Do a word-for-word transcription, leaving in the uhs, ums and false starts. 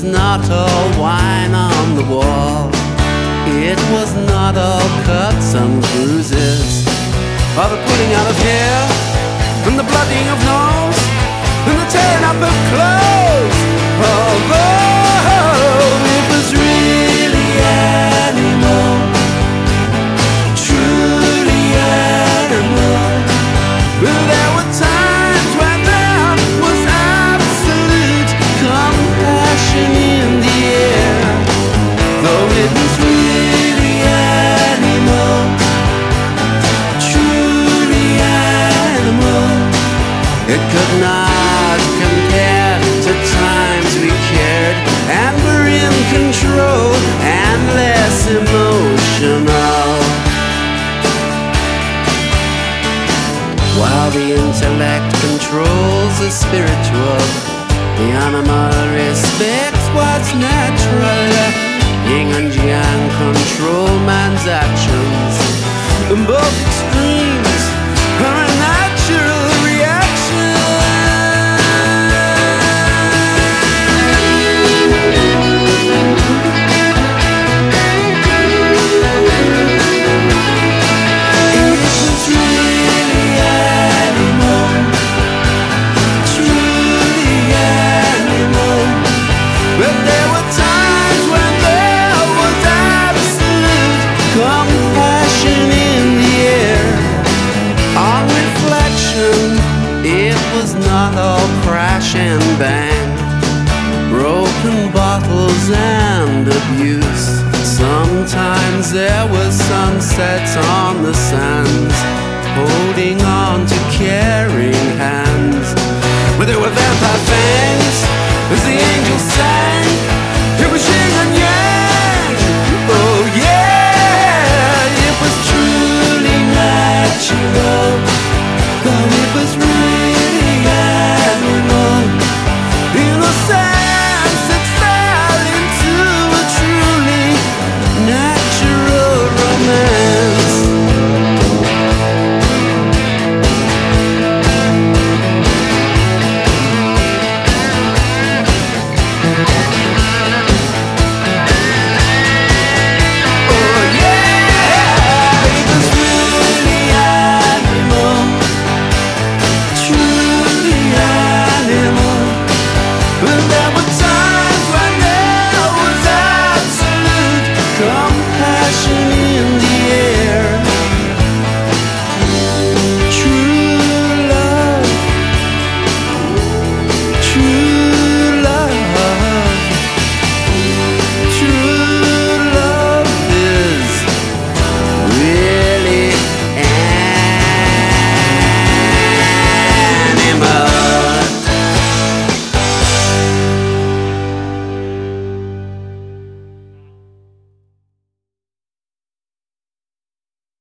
not all wine on the wall. It was not all cuts and bruises, or the pulling out of hair, and the blooding of nose, and the tearing up of clothes. Although it was really animal, truly animal, but there were times when there was absolute compassion in the air. Though it was really animal, truly animal, it could not compare to times we cared and were in control and less emotional. While the intellect controls the spiritual, the animal respects what's natural. Yin and yang control man's actions, and both extremes are a natural reaction. It was really animal, truly animal, but there were times when there was absolute compassion in the air. On reflection, it was not all crash and bang, broken bottles and abuse. Sometimes there were sunsets on the sands, holding on to caring hands.